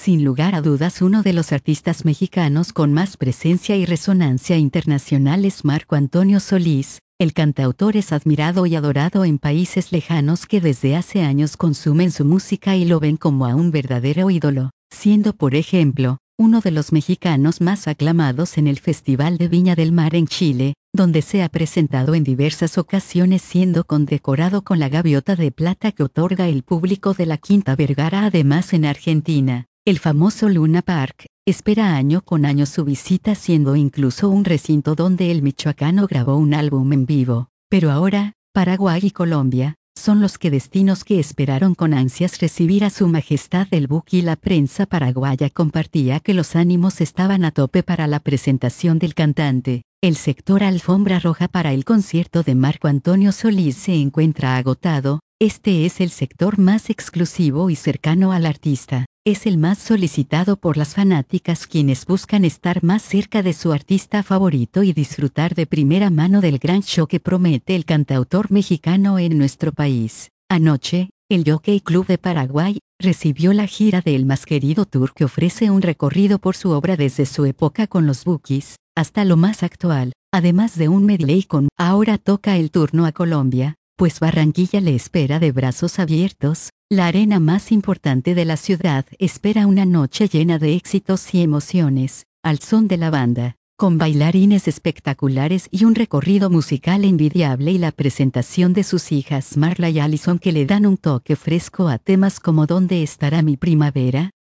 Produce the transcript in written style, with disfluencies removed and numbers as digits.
sin lugar a dudas uno de los artistas mexicanos con más presencia y resonancia internacional es Marco Antonio Solís. El cantautor es admirado y adorado en países lejanos que desde hace años consumen su música y lo ven como a un verdadero ídolo, siendo por ejemplo, uno de los mexicanos más aclamados en el Festival de Viña del Mar en Chile, donde se ha presentado en diversas ocasiones siendo condecorado con la Gaviota de Plata que otorga el público de la Quinta Vergara. Además en Argentina, el famoso Luna Park espera año con año su visita, siendo incluso un recinto donde el michoacano grabó un álbum en vivo. Pero ahora, Paraguay y Colombia son los destinos que esperaron con ansias recibir a su majestad el buque, y la prensa paraguaya compartía que los ánimos estaban a tope para la presentación del cantante. El sector alfombra roja para el concierto de Marco Antonio Solís se encuentra agotado. Este es el sector más exclusivo y cercano al artista. Es el más solicitado por las fanáticas, quienes buscan estar más cerca de su artista favorito y disfrutar de primera mano del gran show que promete el cantautor mexicano en nuestro país. Anoche, el Jockey Club de Paraguay recibió la gira de El Más Querido Tour, que ofrece un recorrido por su obra desde su época con los Bukis hasta lo más actual, además de un medley con Ahora toca el turno a Colombia, pues Barranquilla le espera de brazos abiertos. La arena más importante de la ciudad espera una noche llena de éxitos y emociones, al son de la banda, con bailarines espectaculares y un recorrido musical envidiable, y la presentación de sus hijas Marla y Allison, que le dan un toque fresco a temas como ¿Dónde estará mi primavera?,